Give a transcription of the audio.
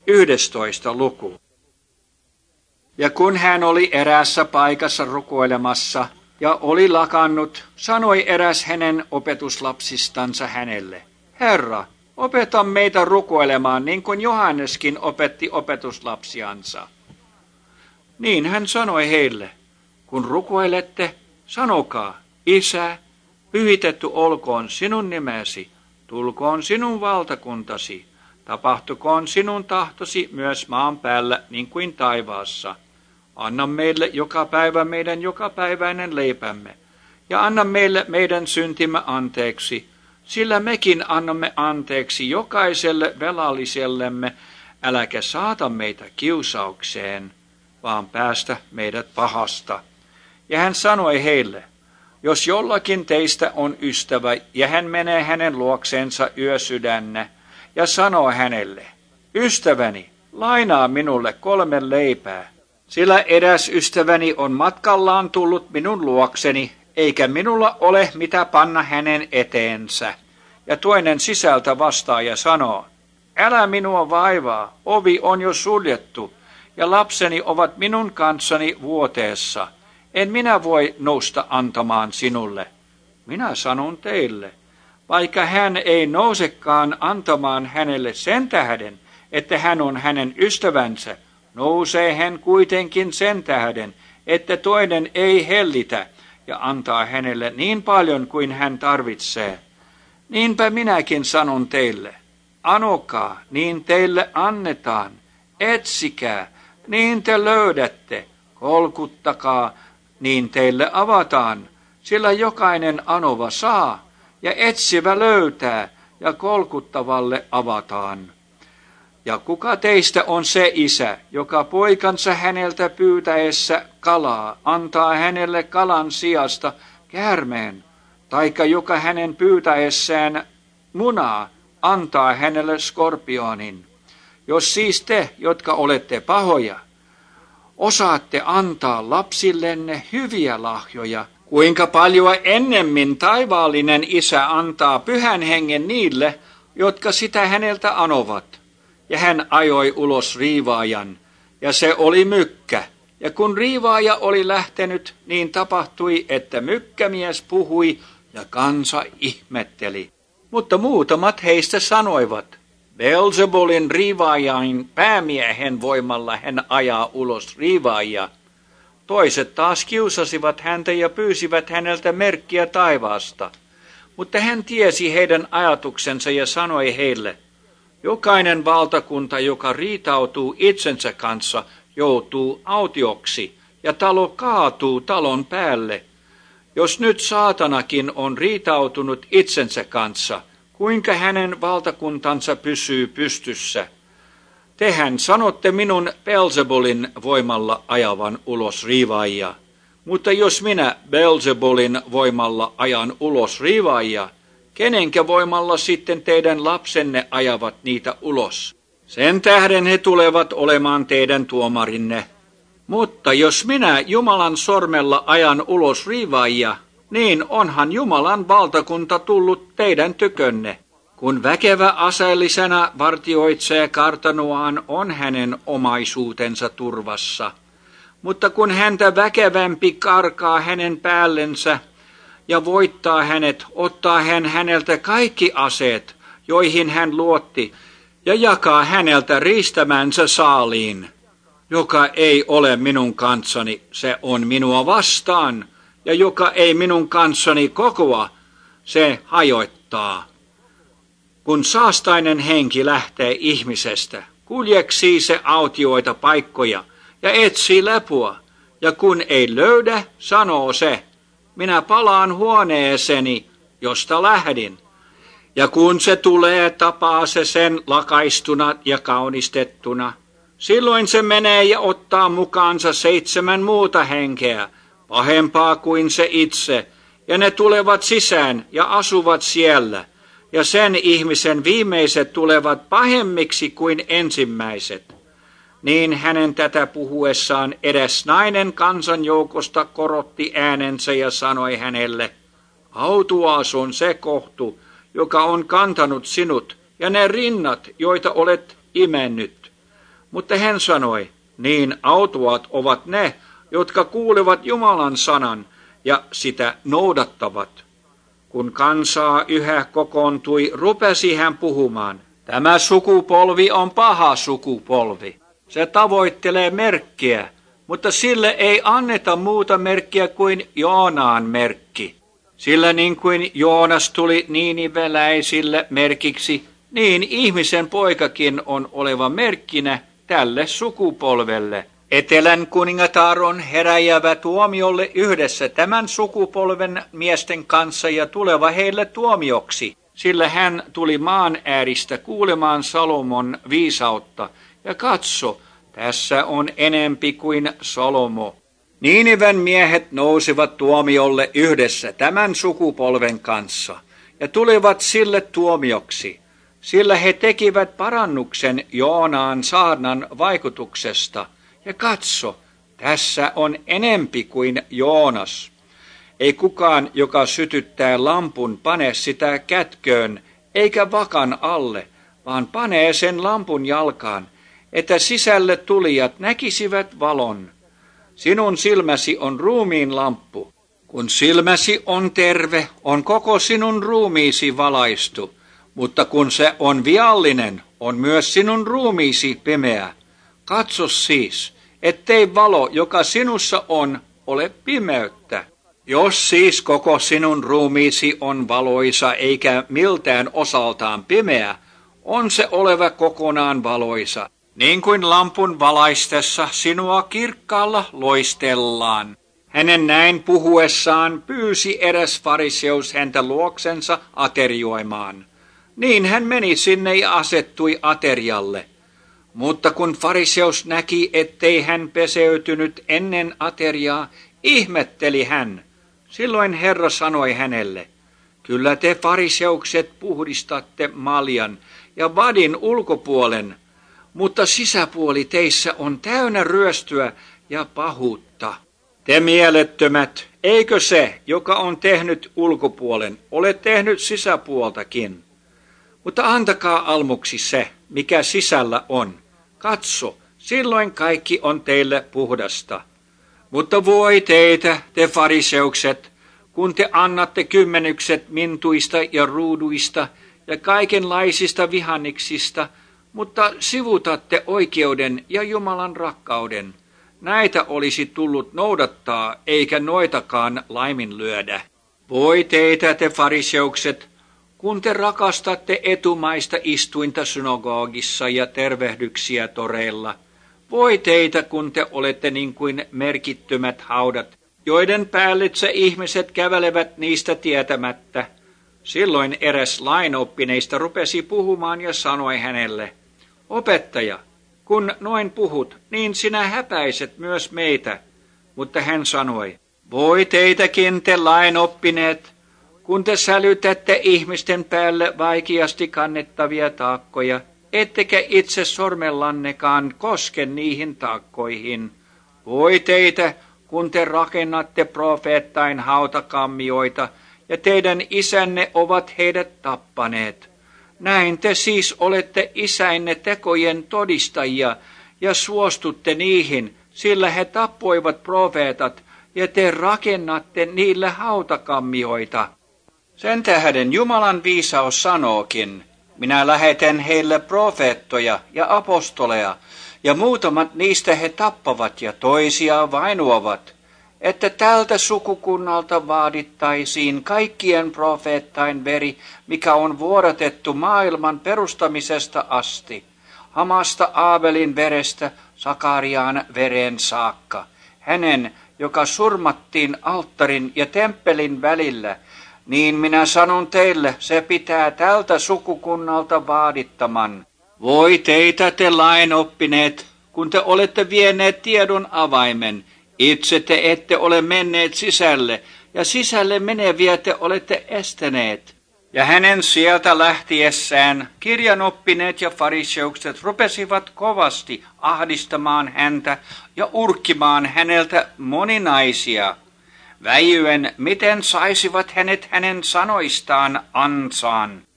11. luku. Ja kun hän oli eräässä paikassa rukoilemassa ja oli lakannut, sanoi eräs hänen opetuslapsistansa hänelle: Herra, opeta meitä rukoilemaan niin kuin Johanneskin opetti opetuslapsiansa. Niin hän sanoi heille: kun rukoilette, sanokaa: Isä, pyhitetty olkoon sinun nimesi, tulkoon sinun valtakuntasi, tapahtukoon sinun tahtosi myös maan päällä niin kuin taivaassa. Anna meille joka päivä meidän jokapäiväinen leipämme, ja anna meille meidän syntimme anteeksi, sillä mekin annamme anteeksi jokaiselle velallisellemme, äläkä saata meitä kiusaukseen, vaan päästä meidät pahasta. Ja hän sanoi heille: jos jollakin teistä on ystävä, ja hän menee hänen luokseensa yösydännä, ja sanoo hänelle: Ystäväni, lainaa minulle 3 leipää, sillä eräs ystäväni on matkallaan tullut minun luokseni, eikä minulla ole mitä panna hänen eteensä. Ja toinen sisältä vastaa ja sanoo: Älä minua vaivaa, ovi on jo suljettu, ja lapseni ovat minun kanssani vuoteessa. En minä voi nousta antamaan sinulle. Minä sanon teille, vaikka hän ei nousekaan antamaan hänelle sen tähden, että hän on hänen ystävänsä, nousee hän kuitenkin sen tähden, että toinen ei hellitä ja antaa hänelle niin paljon kuin hän tarvitsee. Niinpä minäkin sanon teille: anokaa, niin teille annetaan, etsikää, niin te löydätte, kolkuttakaa, niin teille avataan, sillä jokainen anova saa, ja etsivä löytää, ja kolkuttavalle avataan. Ja kuka teistä on se isä, joka poikansa häneltä pyytäessä kalaa antaa hänelle kalan sijasta käärmeen, taikka joka hänen pyytäessään munaa antaa hänelle skorpionin? Jos siis te, jotka olette pahoja, osaatte antaa lapsillenne hyviä lahjoja, kuinka paljon ennemmin taivaallinen Isä antaa Pyhän Hengen niille, jotka sitä häneltä anovat. Ja hän ajoi ulos riivaajan, ja se oli mykkä. Ja kun riivaaja oli lähtenyt, niin tapahtui, että mykkämies puhui, ja kansa ihmetteli. Mutta muutamat heistä sanoivat: Beelzebulin riivaajain päämiehen voimalla hän ajaa ulos riivaajia. Toiset taas kiusasivat häntä ja pyysivät häneltä merkkiä taivaasta. Mutta hän tiesi heidän ajatuksensa ja sanoi heille: jokainen valtakunta, joka riitautuu itsensä kanssa, joutuu autioksi, ja talo kaatuu talon päälle. Jos nyt saatanakin on riitautunut itsensä kanssa, kuinka hänen valtakuntansa pysyy pystyssä? Tehän sanotte minun Beelzebulin voimalla ajavan ulos riivaajia. Mutta jos minä Beelzebulin voimalla ajan ulos riivaajia, kenenkä voimalla sitten teidän lapsenne ajavat niitä ulos? Sen tähden he tulevat olemaan teidän tuomarinne. Mutta jos minä Jumalan sormella ajan ulos riivaajia, niin onhan Jumalan valtakunta tullut teidän tykönne. Kun väkevä aseellisena vartioitsee kartanoaan, on hänen omaisuutensa turvassa. Mutta kun häntä väkevämpi karkaa hänen päällensä ja voittaa hänet, ottaa hän häneltä kaikki aseet, joihin hän luotti, ja jakaa häneltä riistämänsä saaliin. Joka ei ole minun kanssani, se on minua vastaan, ja joka ei minun kanssani kokoa, se hajoittaa. Kun saastainen henki lähtee ihmisestä, kuljeksii se autioita paikkoja ja etsii lepua, ja kun ei löydä, sanoo se: minä palaan huoneeseeni, josta lähdin. Ja kun se tulee, tapaa se sen lakaistuna ja kaunistettuna. Silloin se menee ja ottaa mukaansa 7 muuta henkeä, pahempaa kuin se itse, ja ne tulevat sisään ja asuvat siellä. Ja sen ihmisen viimeiset tulevat pahemmiksi kuin ensimmäiset. Niin hänen tätä puhuessaan edes nainen kansanjoukosta korotti äänensä ja sanoi hänelle: autuas on se kohtu, joka on kantanut sinut, ja ne rinnat, joita olet imennyt. Mutta hän sanoi, niin autuat ovat ne, jotka kuulevat Jumalan sanan ja sitä noudattavat. Kun kansaa yhä kokoontui, rupesi hän puhumaan. Tämä sukupolvi on paha sukupolvi. Se tavoittelee merkkiä, mutta sille ei anneta muuta merkkiä kuin Joonaan merkki. Sillä niin kuin Joonas tuli niiniveläisille merkiksi, niin ihmisen poikakin on oleva merkkinä tälle sukupolvelle. Etelän kuningatar on heräjävä tuomiolle yhdessä tämän sukupolven miesten kanssa ja tuleva heille tuomioksi, sillä hän tuli maan ääristä kuulemaan Salomon viisautta, ja katso, tässä on enempi kuin Salomo. Niiniven miehet nousivat tuomiolle yhdessä tämän sukupolven kanssa, ja tulivat sille tuomioksi, sillä he tekivät parannuksen Joonaan saarnan vaikutuksesta, ja katso, tässä on enempi kuin Joonas. Ei kukaan, joka sytyttää lampun, pane sitä kätköön, eikä vakan alle, vaan panee sen lampun jalkaan, että sisälle tulijat näkisivät valon. Sinun silmäsi on ruumiin lamppu. Kun silmäsi on terve, on koko sinun ruumiisi valaistu, mutta kun se on viallinen, on myös sinun ruumiisi pimeä. Katso siis, ettei valo, joka sinussa on, ole pimeyttä. Jos siis koko sinun ruumiisi on valoisa eikä miltään osaltaan pimeä, on se oleva kokonaan valoisa. Niin kuin lampun valaistessa sinua kirkkaalla loistellaan. Hänen näin puhuessaan pyysi eräs fariseus häntä luoksensa aterioimaan. Niin hän meni sinne ja asettui aterialle. Mutta kun fariseus näki, ettei hän peseytynyt ennen ateriaa, ihmetteli hän. Silloin Herra sanoi hänelle, kyllä te fariseukset puhdistatte maljan ja vadin ulkopuolen, mutta sisäpuoli teissä on täynnä ryöstöä ja pahuutta. Te mielettömät, eikö se, joka on tehnyt ulkopuolen, ole tehnyt sisäpuoltakin? Mutta antakaa almuksi se, mikä sisällä on. Katso, silloin kaikki on teille puhdasta. Mutta voi teitä, te fariseukset, kun te annatte kymmenykset mintuista ja ruuduista ja kaikenlaisista vihanneksista, mutta sivutatte oikeuden ja Jumalan rakkauden. Näitä olisi tullut noudattaa, eikä noitakaan laiminlyödä. Voi teitä, te fariseukset, kun te rakastatte etumaista istuinta synagogissa ja tervehdyksiä toreilla. Voi teitä, kun te olette niin kuin merkittömät haudat, joiden päällitse ihmiset kävelevät niistä tietämättä. Silloin eräs lainoppineista rupesi puhumaan ja sanoi hänelle, opettaja, kun noin puhut, niin sinä häpäiset myös meitä. Mutta hän sanoi, voi teitäkin te lainoppineet, kun te sälytätte ihmisten päälle vaikeasti kannettavia taakkoja, ettekä itse sormellannekaan koske niihin taakkoihin. Voi teitä, kun te rakennatte profeettain hautakammioita, ja teidän isänne ovat heidät tappaneet. Näin te siis olette isänne tekojen todistajia, ja suostutte niihin, sillä he tappoivat profeetat, ja te rakennatte niille hautakammioita. Sen tähden Jumalan viisaus sanookin, minä lähetän heille profeettoja ja apostoleja, ja muutamat niistä he tappavat ja toisia vainoavat, että tältä sukukunnalta vaadittaisiin kaikkien profeettain veri, mikä on vuodatettu maailman perustamisesta asti, Hamasta Aabelin verestä Sakariaan vereen saakka, hänen, joka surmattiin alttarin ja temppelin välillä, niin minä sanon teille, se pitää tältä sukukunnalta vaadittaman. Voi teitä te lainoppineet, kun te olette vieneet tiedon avaimen, itse te ette ole menneet sisälle, ja sisälle meneviä te olette estäneet. Ja hänen sieltä lähtiessään kirjanoppineet ja fariseukset rupesivat kovasti ahdistamaan häntä ja urkkimaan häneltä moninaisia, väijyen, miten saisivat hänet hänen sanoistaan ansaan.